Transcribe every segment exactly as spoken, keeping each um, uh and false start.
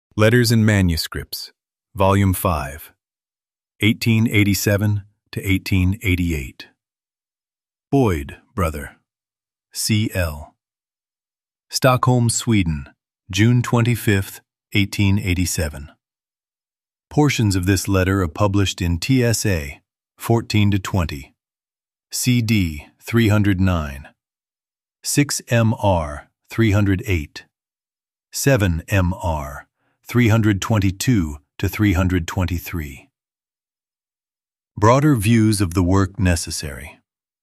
Letters and Manuscripts, Volume five, eighteen eighty-seven to eighteen eighty-eight. Boyd, brother. C L Stockholm, Sweden, June twenty-fifth, eighteen eighty-seven. Portions of this letter are published in T S A fourteen to twenty, C D three oh nine, six M R three oh eight, seven M R three twenty-two to three twenty-three. Broader views of the work necessary.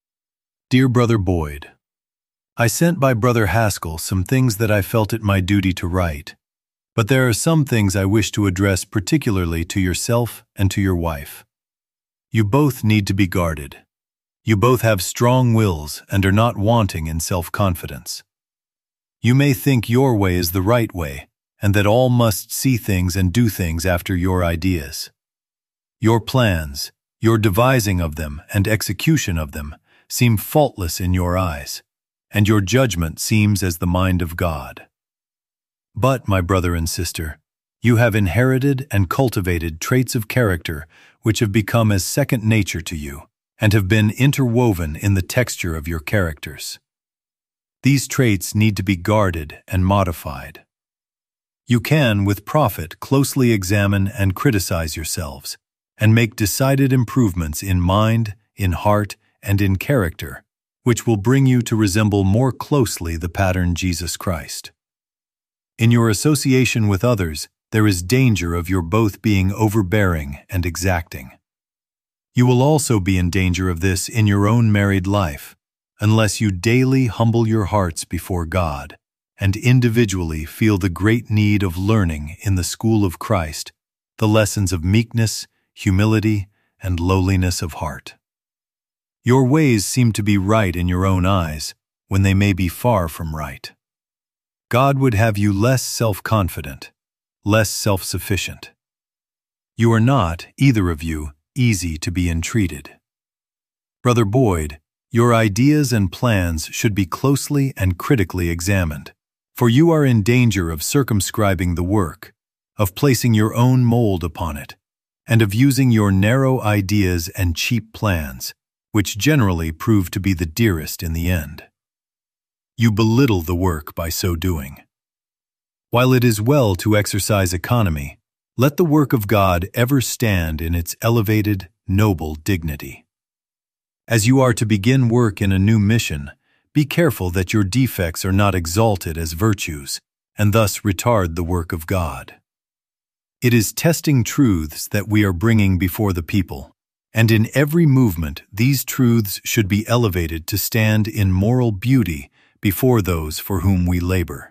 Dear Brother Boyd, I sent by Brother Haskell some things that I felt it my duty to write, but there are some things I wish to address particularly to yourself and to your wife. You both need to be guarded. You both have strong wills and are not wanting in self-confidence. You may think your way is the right way, and that all must see things and do things after your ideas. Your plans, your devising of them and execution of them, seem faultless in your eyes, and your judgment seems as the mind of God. But, my brother and sister, you have inherited and cultivated traits of character which have become as second nature to you, and have been interwoven in the texture of your characters. These traits need to be guarded and modified. You can, with profit, closely examine and criticize yourselves, and make decided improvements in mind, in heart, and in character, which will bring you to resemble more closely the pattern Jesus Christ. In your association with others, there is danger of your both being overbearing and exacting. You will also be in danger of this in your own married life, unless you daily humble your hearts before God, and individually feel the great need of learning in the school of Christ the lessons of meekness, humility, and lowliness of heart. Your ways seem to be right in your own eyes, when they may be far from right. God would have you less self-confident, less self-sufficient. You are not, either of you, easy to be entreated. Brother Boyd, your ideas and plans should be closely and critically examined, for you are in danger of circumscribing the work, of placing your own mold upon it, and of using your narrow ideas and cheap plans, which generally prove to be the dearest in the end. You belittle the work by so doing. While it is well to exercise economy, let the work of God ever stand in its elevated, noble dignity. As you are to begin work in a new mission, be careful that your defects are not exalted as virtues, and thus retard the work of God. It is testing truths that we are bringing before the people, and in every movement these truths should be elevated to stand in moral beauty before those for whom we labor.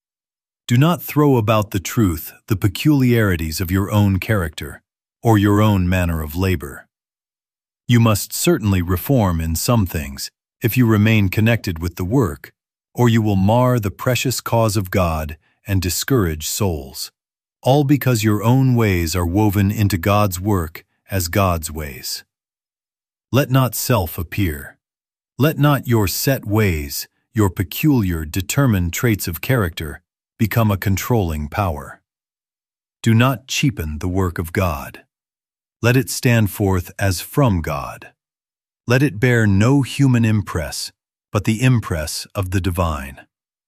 Do not throw about the truth the peculiarities of your own character, or your own manner of labor. You must certainly reform in some things, if you remain connected with the work, or you will mar the precious cause of God and discourage souls, all because your own ways are woven into God's work as God's ways. Let not self appear. Let not your set ways, your peculiar, determined traits of character, become a controlling power. Do not cheapen the work of God. Let it stand forth as from God. Let it bear no human impress, but the impress of the divine.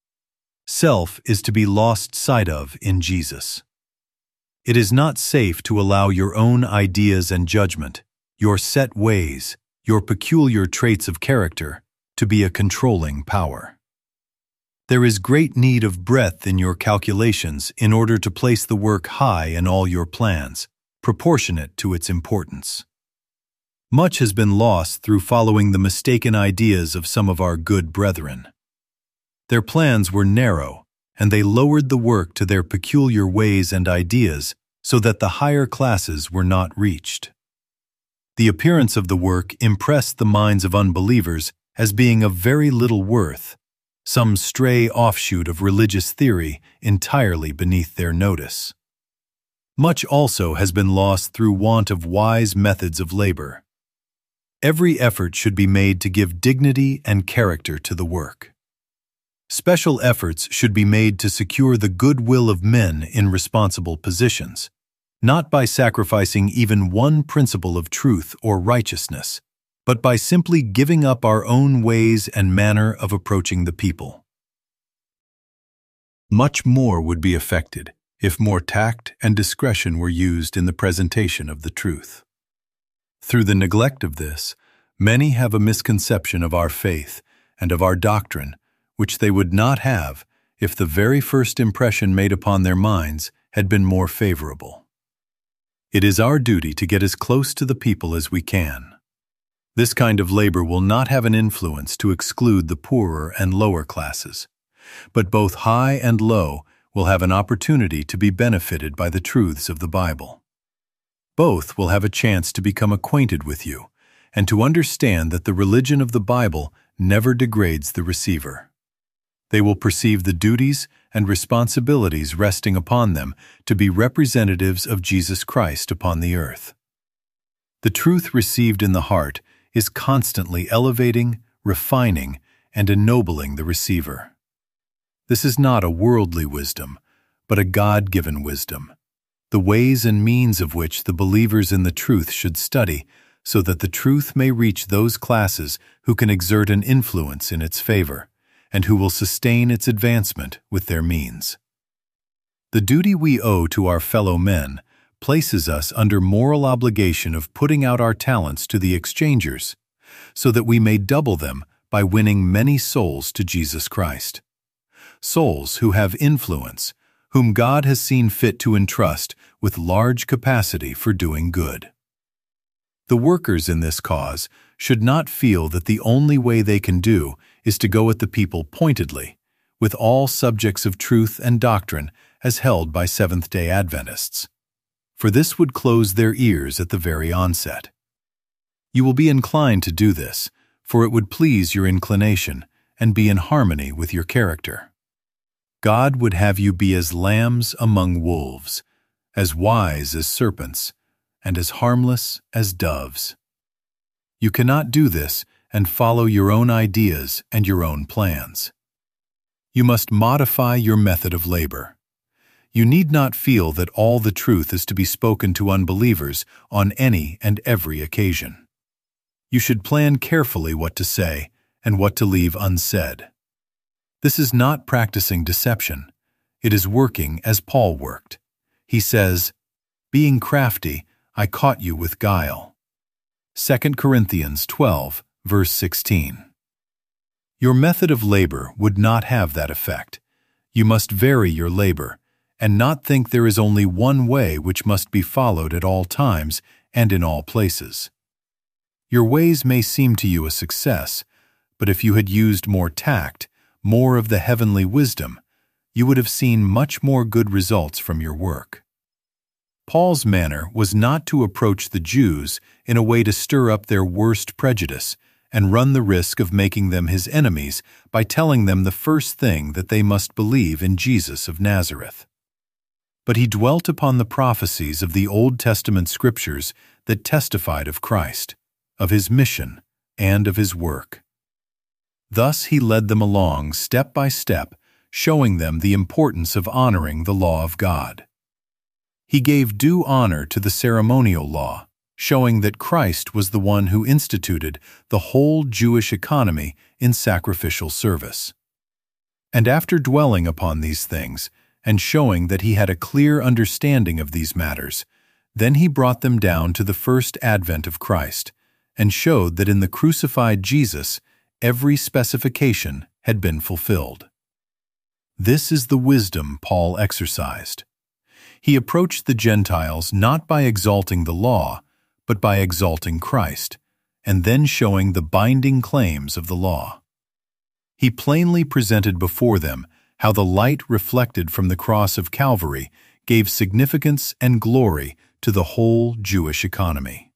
Self is to be lost sight of in Jesus. It is not safe to allow your own ideas and judgment, your set ways, your peculiar traits of character, to be a controlling power. There is great need of breadth in your calculations in order to place the work high in all your plans, proportionate to its importance. Much has been lost through following the mistaken ideas of some of our good brethren. Their plans were narrow, and they lowered the work to their peculiar ways and ideas so that the higher classes were not reached. The appearance of the work impressed the minds of unbelievers as being of very little worth, some stray offshoot of religious theory entirely beneath their notice. Much also has been lost through want of wise methods of labor. Every effort should be made to give dignity and character to the work. Special efforts should be made to secure the goodwill of men in responsible positions, not by sacrificing even one principle of truth or righteousness, but by simply giving up our own ways and manner of approaching the people. Much more would be effected if more tact and discretion were used in the presentation of the truth. Through the neglect of this, many have a misconception of our faith and of our doctrine, which they would not have if the very first impression made upon their minds had been more favorable. It is our duty to get as close to the people as we can. This kind of labor will not have an influence to exclude the poorer and lower classes, but both high and low will have an opportunity to be benefited by the truths of the Bible. Both will have a chance to become acquainted with you and to understand that the religion of the Bible never degrades the receiver. They will perceive the duties and responsibilities resting upon them to be representatives of Jesus Christ upon the earth. The truth received in the heart is constantly elevating, refining, and ennobling the receiver. This is not a worldly wisdom, but a God-given wisdom, the ways and means of which the believers in the truth should study so that the truth may reach those classes who can exert an influence in its favor, and who will sustain its advancement with their means. The duty we owe to our fellow men places us under moral obligation of putting out our talents to the exchangers, so that we may double them by winning many souls to Jesus Christ. Souls who have influence, whom God has seen fit to entrust with large capacity for doing good. The workers in this cause should not feel that the only way they can do is to go at the people pointedly, with all subjects of truth and doctrine as held by Seventh-day Adventists, for this would close their ears at the very onset. You will be inclined to do this, for it would please your inclination and be in harmony with your character. God would have you be as lambs among wolves, as wise as serpents, and as harmless as doves. You cannot do this and follow your own ideas and your own plans. You must modify your method of labor. You need not feel that all the truth is to be spoken to unbelievers on any and every occasion. You should plan carefully what to say and what to leave unsaid. This is not practicing deception. It is working as Paul worked. He says, "Being crafty, I caught you with guile." Second Corinthians twelve, verse sixteen. Your method of labor would not have that effect. You must vary your labor, and not think there is only one way which must be followed at all times and in all places. Your ways may seem to you a success, but if you had used more tact, more of the heavenly wisdom, you would have seen much more good results from your work. Paul's manner was not to approach the Jews in a way to stir up their worst prejudice and run the risk of making them his enemies by telling them the first thing that they must believe in Jesus of Nazareth. But he dwelt upon the prophecies of the Old Testament scriptures that testified of Christ, of his mission, and of his work. Thus he led them along step by step, showing them the importance of honoring the law of God. He gave due honor to the ceremonial law, showing that Christ was the one who instituted the whole Jewish economy in sacrificial service. And after dwelling upon these things, and showing that he had a clear understanding of these matters, then he brought them down to the first advent of Christ, and showed that in the crucified Jesus every specification had been fulfilled. This is the wisdom Paul exercised. He approached the Gentiles not by exalting the law, but by exalting Christ, and then showing the binding claims of the law. He plainly presented before them how the light reflected from the cross of Calvary gave significance and glory to the whole Jewish economy.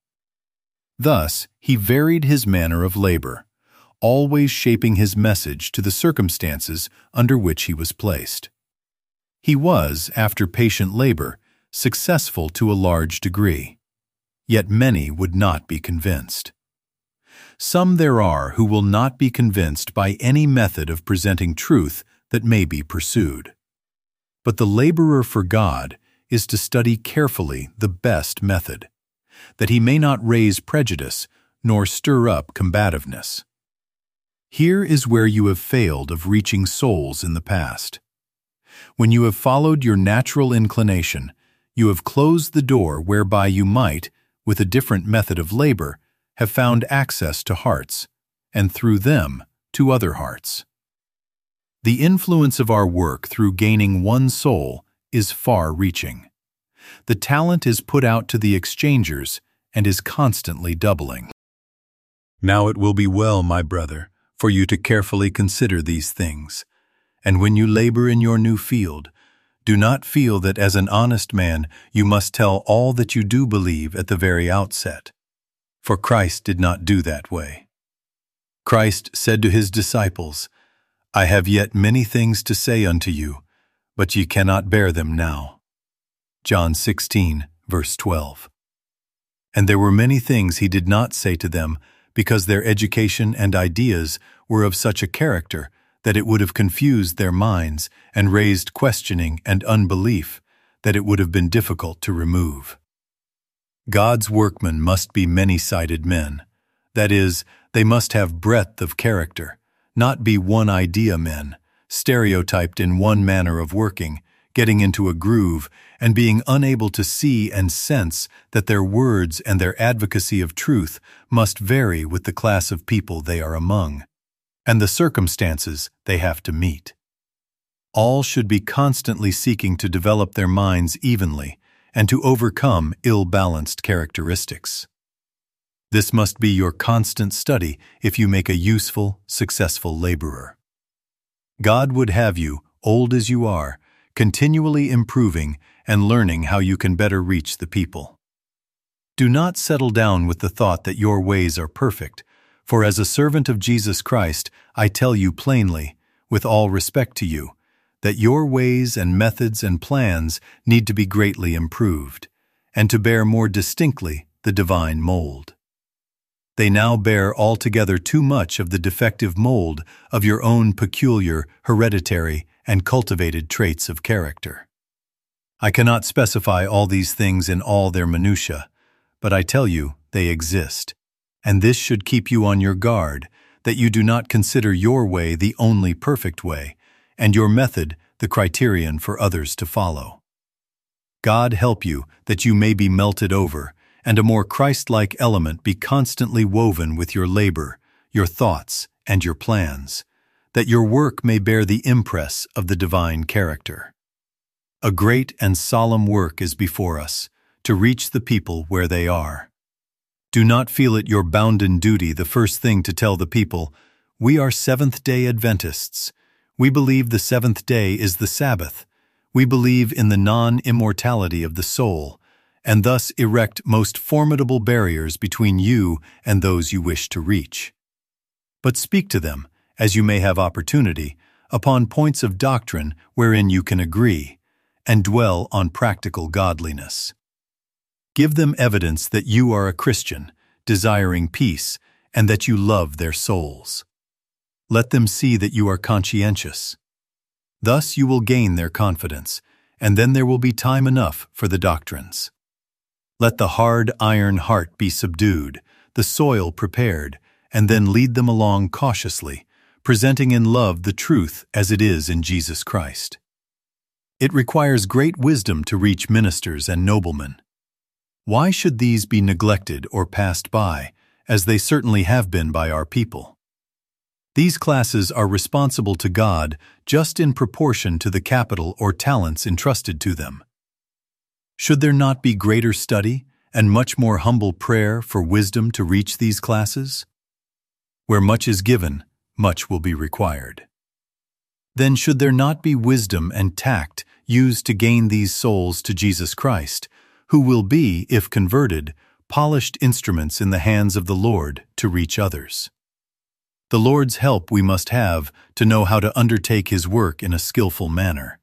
Thus, he varied his manner of labor, always shaping his message to the circumstances under which he was placed. He was, after patient labor, successful to a large degree, yet many would not be convinced. Some there are who will not be convinced by any method of presenting truth that may be pursued. But the laborer for God is to study carefully the best method, that he may not raise prejudice nor stir up combativeness. Here is where you have failed of reaching souls in the past. When you have followed your natural inclination, you have closed the door whereby you might, with a different method of labor, have found access to hearts, and through them to other hearts. The influence of our work through gaining one soul is far-reaching. The talent is put out to the exchangers and is constantly doubling. Now it will be well, my brother, for you to carefully consider these things, and when you labor in your new field, do not feel that as an honest man you must tell all that you do believe at the very outset. For Christ did not do that way. Christ said to his disciples, I have yet many things to say unto you, but ye cannot bear them now. John sixteen, verse twelve. And there were many things he did not say to them, because their education and ideas were of such a character that it would have confused their minds and raised questioning and unbelief that it would have been difficult to remove. God's workmen must be many-sided men. That is, they must have breadth of character, not be one-idea men, stereotyped in one manner of working, getting into a groove, and being unable to see and sense that their words and their advocacy of truth must vary with the class of people they are among, and the circumstances they have to meet. All should be constantly seeking to develop their minds evenly and to overcome ill-balanced characteristics. This must be your constant study if you make a useful, successful laborer. God would have you, old as you are, continually improving and learning how you can better reach the people. Do not settle down with the thought that your ways are perfect, for as a servant of Jesus Christ, I tell you plainly, with all respect to you, that your ways and methods and plans need to be greatly improved, and to bear more distinctly the divine mold. They now bear altogether too much of the defective mold of your own peculiar, hereditary, and cultivated traits of character. I cannot specify all these things in all their minutiae, but I tell you they exist, and this should keep you on your guard, that you do not consider your way the only perfect way, and your method the criterion for others to follow. God help you that you may be melted over, and a more Christ-like element be constantly woven with your labor, your thoughts, and your plans, that your work may bear the impress of the divine character. A great and solemn work is before us, to reach the people where they are. Do not feel it your bounden duty the first thing to tell the people, we are Seventh-day Adventists. We believe the seventh day is the Sabbath. We believe in the non-immortality of the soul, and thus erect most formidable barriers between you and those you wish to reach. But speak to them, as you may have opportunity, upon points of doctrine wherein you can agree, and dwell on practical godliness. Give them evidence that you are a Christian, desiring peace, and that you love their souls. Let them see that you are conscientious. Thus you will gain their confidence, and then there will be time enough for the doctrines. Let the hard iron heart be subdued, the soil prepared, and then lead them along cautiously, presenting in love the truth as it is in Jesus Christ. It requires great wisdom to reach ministers and noblemen. Why should these be neglected or passed by, as they certainly have been by our people? These classes are responsible to God just in proportion to the capital or talents entrusted to them. Should there not be greater study and much more humble prayer for wisdom to reach these classes? Where much is given, much will be required. Then should there not be wisdom and tact used to gain these souls to Jesus Christ, who will be, if converted, polished instruments in the hands of the Lord to reach others? The Lord's help we must have to know how to undertake His work in a skillful manner.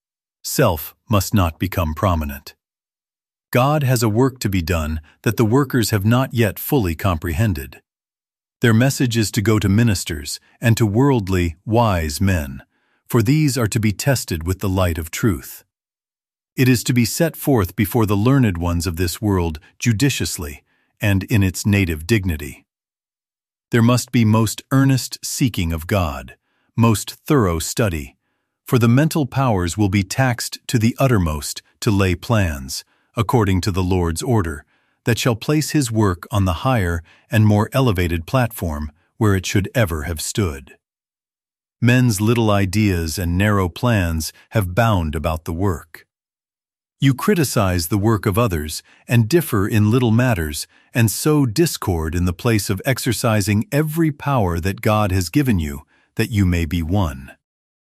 Self must not become prominent. God has a work to be done that the workers have not yet fully comprehended. Their message is to go to ministers and to worldly, wise men, for these are to be tested with the light of truth. It is to be set forth before the learned ones of this world judiciously and in its native dignity. There must be most earnest seeking of God, most thorough study, for the mental powers will be taxed to the uttermost to lay plans, according to the Lord's order, that shall place His work on the higher and more elevated platform where it should ever have stood. Men's little ideas and narrow plans have bound about the work. You criticize the work of others and differ in little matters and sow discord in the place of exercising every power that God has given you, that you may be one.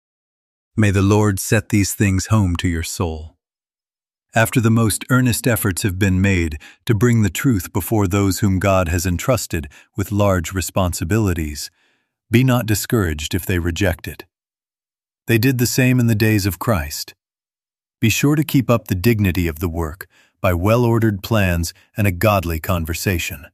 May the Lord set these things home to your soul. After the most earnest efforts have been made to bring the truth before those whom God has entrusted with large responsibilities, be not discouraged if they reject it. They did the same in the days of Christ. Be sure to keep up the dignity of the work by well-ordered plans and a godly conversation.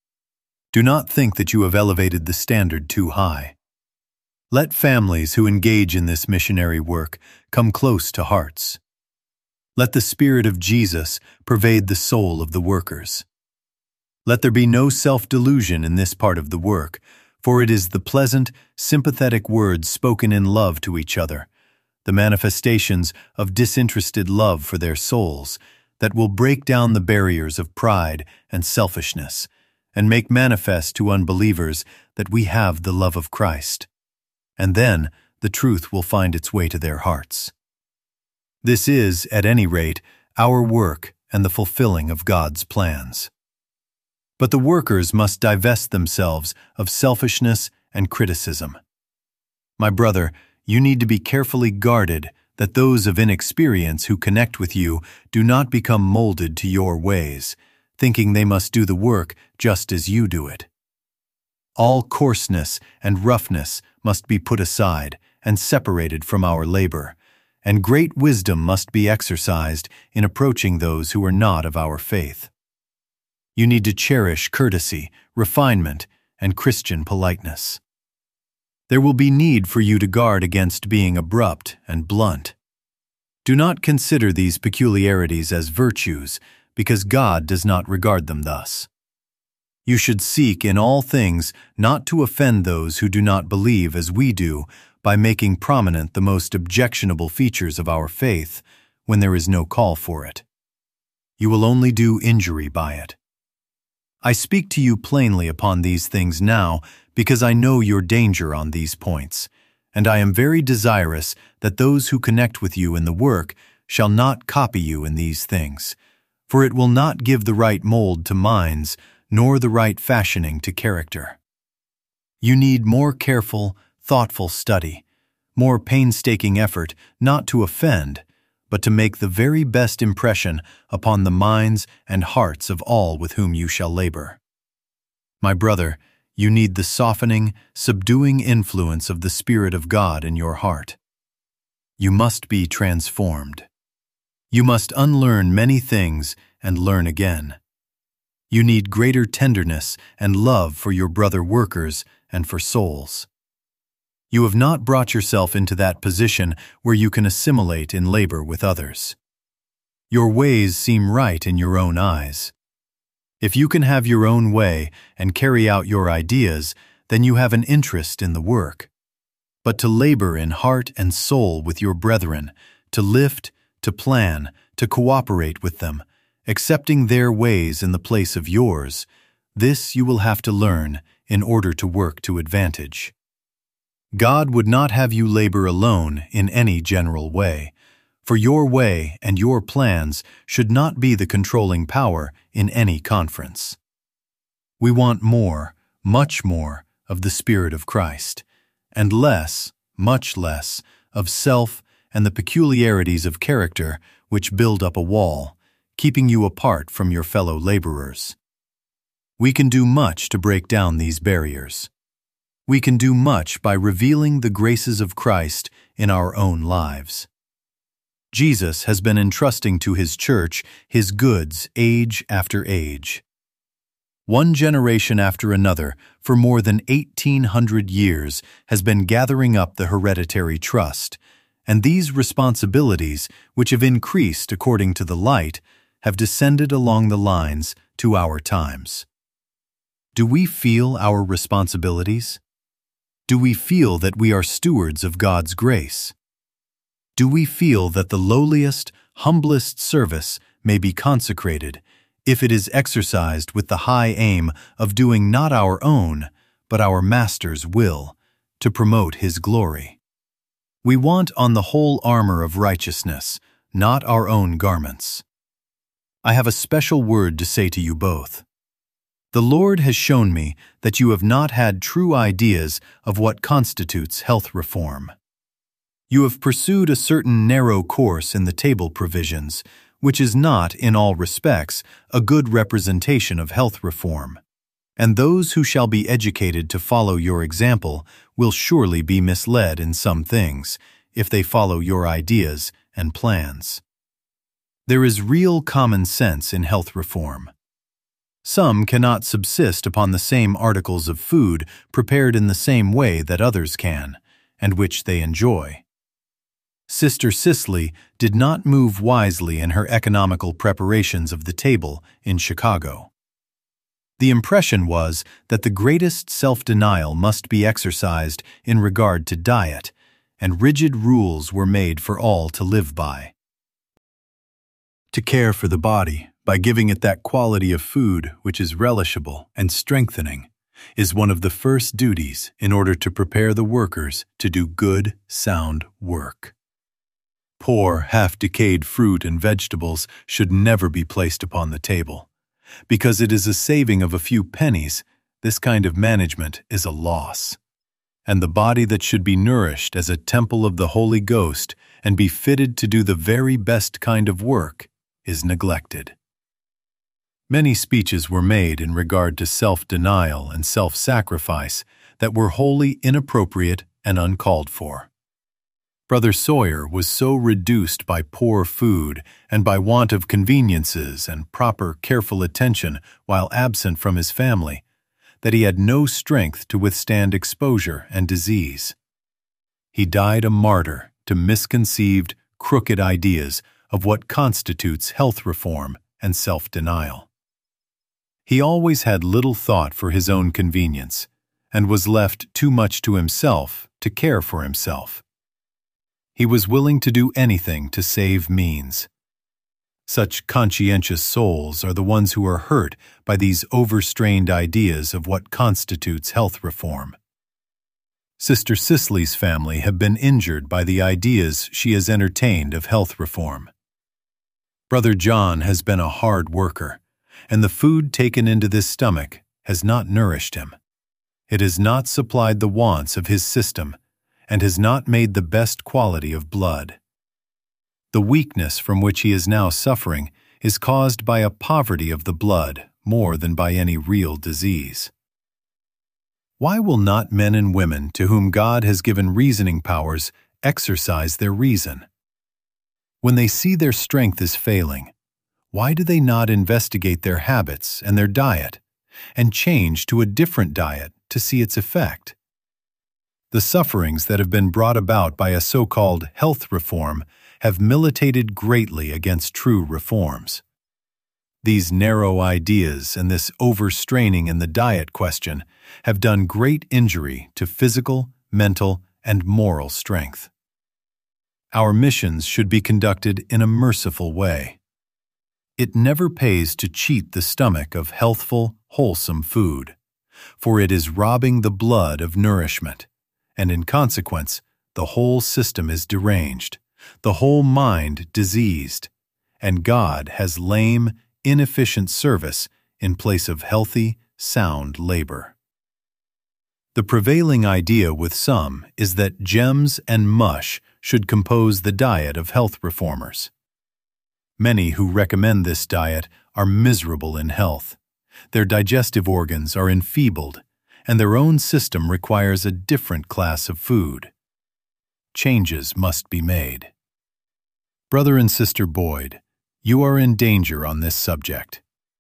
Do not think that you have elevated the standard too high. Let families who engage in this missionary work come close to hearts. Let the Spirit of Jesus pervade the soul of the workers. Let there be no self-delusion in this part of the work, for it is the pleasant, sympathetic words spoken in love to each other, the manifestations of disinterested love for their souls, that will break down the barriers of pride and selfishness, and make manifest to unbelievers that we have the love of Christ. And then the truth will find its way to their hearts. This is, at any rate, our work and the fulfilling of God's plans. But the workers must divest themselves of selfishness and criticism. My brother, you need to be carefully guarded that those of inexperience who connect with you do not become molded to your ways, thinking they must do the work just as you do it. All coarseness and roughness must be put aside and separated from our labor, and great wisdom must be exercised in approaching those who are not of our faith. You need to cherish courtesy, refinement, and Christian politeness. There will be need for you to guard against being abrupt and blunt. Do not consider these peculiarities as virtues, because God does not regard them thus. You should seek in all things not to offend those who do not believe as we do by making prominent the most objectionable features of our faith when there is no call for it. You will only do injury by it. I speak to you plainly upon these things now because I know your danger on these points, and I am very desirous that those who connect with you in the work shall not copy you in these things, for it will not give the right mold to minds, nor the right fashioning to character. You need more careful, thoughtful study, more painstaking effort not to offend, but to make the very best impression upon the minds and hearts of all with whom you shall labor. My brother, you need the softening, subduing influence of the Spirit of God in your heart. You must be transformed. You must unlearn many things and learn again. You need greater tenderness and love for your brother workers and for souls. You have not brought yourself into that position where you can assimilate in labor with others. Your ways seem right in your own eyes. If you can have your own way and carry out your ideas, then you have an interest in the work. But to labor in heart and soul with your brethren, to lift, to plan, to cooperate with them, accepting their ways in the place of yours, this you will have to learn in order to work to advantage. God would not have you labor alone in any general way, for your way and your plans should not be the controlling power in any conference. We want more, much more, of the Spirit of Christ, and less, much less, of self and the peculiarities of character which build up a wall, keeping you apart from your fellow laborers. We can do much to break down these barriers. We can do much by revealing the graces of Christ in our own lives. Jesus has been entrusting to His church His goods age after age. One generation after another, for more than eighteen hundred years, has been gathering up the hereditary trust, and these responsibilities, which have increased according to the light, have descended along the lines to our times. Do we feel our responsibilities? Do we feel that we are stewards of God's grace? Do we feel that the lowliest, humblest service may be consecrated if it is exercised with the high aim of doing not our own, but our Master's will, to promote His glory? We want on the whole armor of righteousness, not our own garments. I have a special word to say to you both. The Lord has shown me that you have not had true ideas of what constitutes health reform. You have pursued a certain narrow course in the table provisions, which is not, in all respects, a good representation of health reform. And those who shall be educated to follow your example will surely be misled in some things, if they follow your ideas and plans. There is real common sense in health reform. Some cannot subsist upon the same articles of food prepared in the same way that others can, and which they enjoy. Sister Sisley did not move wisely in her economical preparations of the table in Chicago. The impression was that the greatest self-denial must be exercised in regard to diet, and rigid rules were made for all to live by. To care for the body, by giving it that quality of food which is relishable and strengthening, is one of the first duties in order to prepare the workers to do good, sound work. Poor, half-decayed fruit and vegetables should never be placed upon the table. Because it is a saving of a few pennies, this kind of management is a loss. And the body that should be nourished as a temple of the Holy Ghost and be fitted to do the very best kind of work is neglected. Many speeches were made in regard to self-denial and self-sacrifice that were wholly inappropriate and uncalled for. Brother Sawyer was so reduced by poor food and by want of conveniences and proper careful attention while absent from his family that he had no strength to withstand exposure and disease. He died a martyr to misconceived, crooked ideas of what constitutes health reform and self-denial. He always had little thought for his own convenience and was left too much to himself to care for himself. He was willing to do anything to save means. Such conscientious souls are the ones who are hurt by these overstrained ideas of what constitutes health reform. Sister Sisley's family have been injured by the ideas she has entertained of health reform. Brother John has been a hard worker, and the food taken into this stomach has not nourished him. It has not supplied the wants of his system, and has not made the best quality of blood. The weakness from which he is now suffering is caused by a poverty of the blood more than by any real disease. Why will not men and women to whom God has given reasoning powers exercise their reason? When they see their strength is failing, why do they not investigate their habits and their diet, and change to a different diet to see its effect? The sufferings that have been brought about by a so-called health reform have militated greatly against true reforms. These narrow ideas and this overstraining in the diet question have done great injury to physical, mental, and moral strength. Our missions should be conducted in a merciful way. It never pays to cheat the stomach of healthful, wholesome food, for it is robbing the blood of nourishment, and in consequence, the whole system is deranged, the whole mind diseased, and God has lame, inefficient service in place of healthy, sound labor. The prevailing idea with some is that gems and mush should compose the diet of health reformers. Many who recommend this diet are miserable in health. Their digestive organs are enfeebled, and their own system requires a different class of food. Changes must be made. Brother and Sister Boyd, you are in danger on this subject.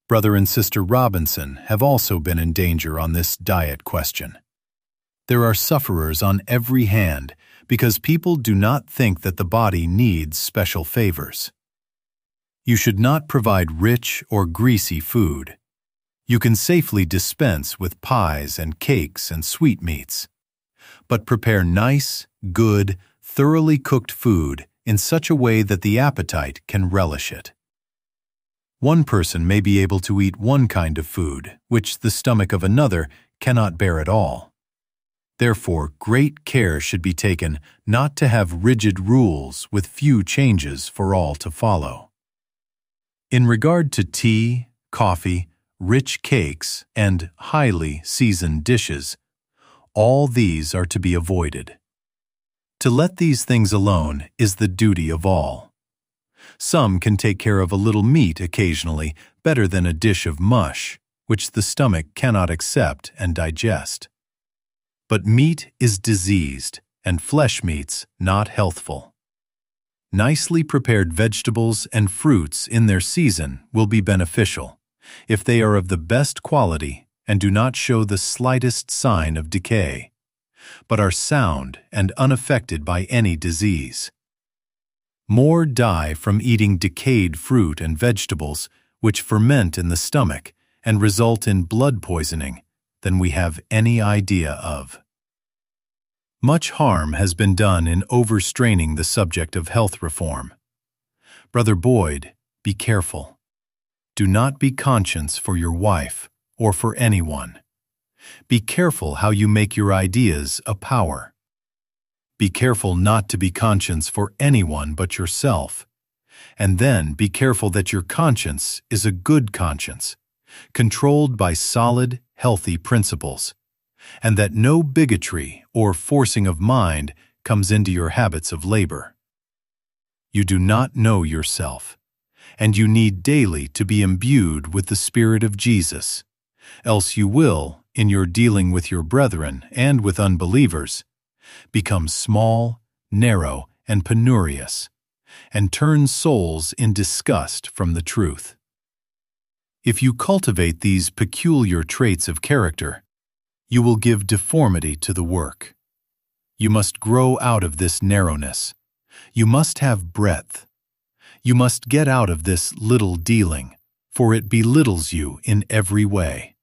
Brother and Sister Robinson have also been in danger on this diet question. There are sufferers on every hand because people do not think that the body needs special favors. You should not provide rich or greasy food. You can safely dispense with pies and cakes and sweetmeats, but prepare nice, good, thoroughly cooked food in such a way that the appetite can relish it. One person may be able to eat one kind of food, which the stomach of another cannot bear at all. Therefore, great care should be taken not to have rigid rules with few changes for all to follow. In regard to tea, coffee, rich cakes, and highly seasoned dishes, all these are to be avoided. To let these things alone is the duty of all. Some can take care of a little meat occasionally better than a dish of mush, which the stomach cannot accept and digest. But meat is diseased, and flesh meats not healthful. Nicely prepared vegetables and fruits in their season will be beneficial, if they are of the best quality and do not show the slightest sign of decay, but are sound and unaffected by any disease. More die from eating decayed fruit and vegetables which ferment in the stomach and result in blood poisoning than we have any idea of. Much harm has been done in overstraining the subject of health reform. Brother Boyd, be careful. Do not be conscience for your wife or for anyone. Be careful how you make your ideas a power. Be careful not to be conscience for anyone but yourself, and then be careful that your conscience is a good conscience, controlled by solid, healthy principles, and that no bigotry or forcing of mind comes into your habits of labor. You do not know yourself, and you need daily to be imbued with the Spirit of Jesus, else you will, in your dealing with your brethren and with unbelievers, become small, narrow, and penurious, and turn souls in disgust from the truth. If you cultivate these peculiar traits of character, you will give deformity to the work. You must grow out of this narrowness. You must have breadth. You must get out of this little dealing, for it belittles you in every way.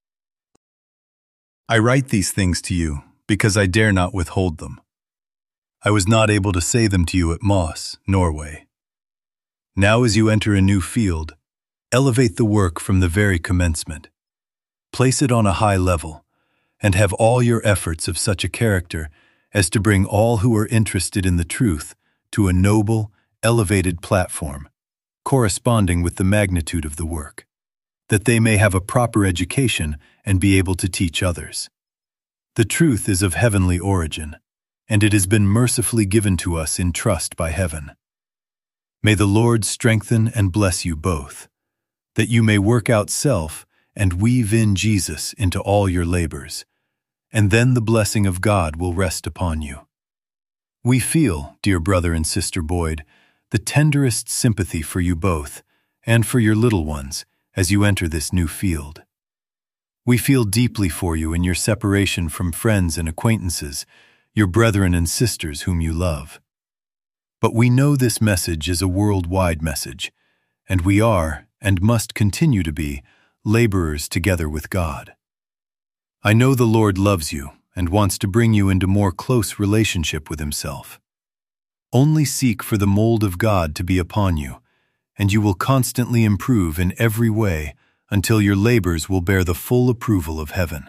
I write these things to you because I dare not withhold them. I was not able to say them to you at Moss, Norway. Now as you enter a new field, elevate the work from the very commencement. Place it on a high level, and have all your efforts of such a character as to bring all who are interested in the truth to a noble, elevated platform, corresponding with the magnitude of the work, that they may have a proper education and be able to teach others. The truth is of heavenly origin, and it has been mercifully given to us in trust by heaven. May the Lord strengthen and bless you both, that you may work out self and weave in Jesus into all your labors, and then the blessing of God will rest upon you. We feel, dear brother and sister Boyd, the tenderest sympathy for you both and for your little ones as you enter this new field. We feel deeply for you in your separation from friends and acquaintances, your brethren and sisters whom you love. But we know this message is a worldwide message, and we are, and must continue to be, laborers together with God. I know the Lord loves you and wants to bring you into more close relationship with Himself. Only seek for the mold of God to be upon you, and you will constantly improve in every way until your labors will bear the full approval of heaven.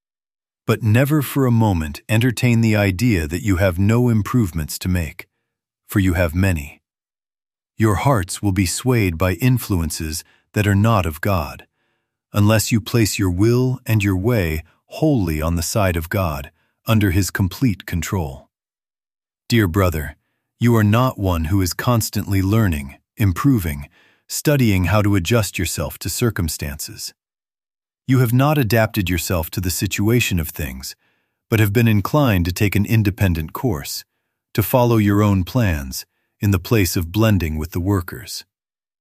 But never for a moment entertain the idea that you have no improvements to make, for you have many. Your hearts will be swayed by influences that are not of God, unless you place your will and your way wholly on the side of God, under His complete control. Dear brother, you are not one who is constantly learning, improving, studying how to adjust yourself to circumstances. You have not adapted yourself to the situation of things, but have been inclined to take an independent course, to follow your own plans, in the place of blending with the workers.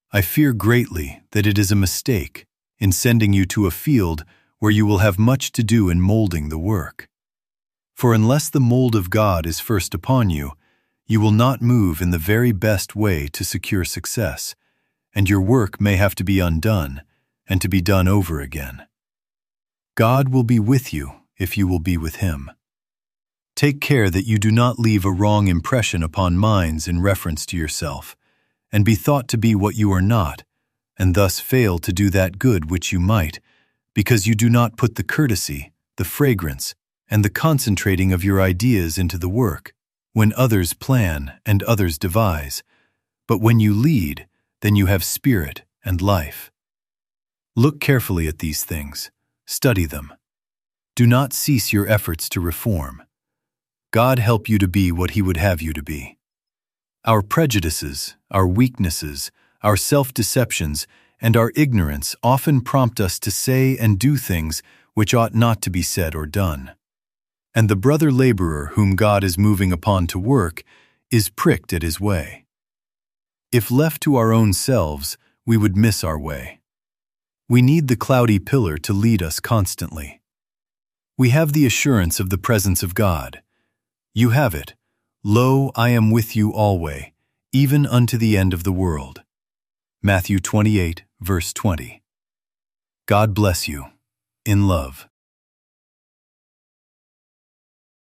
I fear greatly that it is a mistake in sending you to a field where you will have much to do in molding the work. For unless the mold of God is first upon you, you will not move in the very best way to secure success, and your work may have to be undone and to be done over again. God will be with you if you will be with Him. Take care that you do not leave a wrong impression upon minds in reference to yourself, and be thought to be what you are not, and thus fail to do that good which you might, because you do not put the courtesy, the fragrance, and the concentrating of your ideas into the work, when others plan and others devise. But when you lead, then you have spirit and life. Look carefully at these things. Study them. Do not cease your efforts to reform. God help you to be what He would have you to be. Our prejudices, our weaknesses, our self-deceptions, and our ignorance often prompt us to say and do things which ought not to be said or done. And the brother laborer whom God is moving upon to work is pricked at his way. If left to our own selves, we would miss our way. We need the cloudy pillar to lead us constantly. We have the assurance of the presence of God. You have it. Lo, I am with you alway, even unto the end of the world. Matthew twenty-eight, verse twenty. God bless you. In love.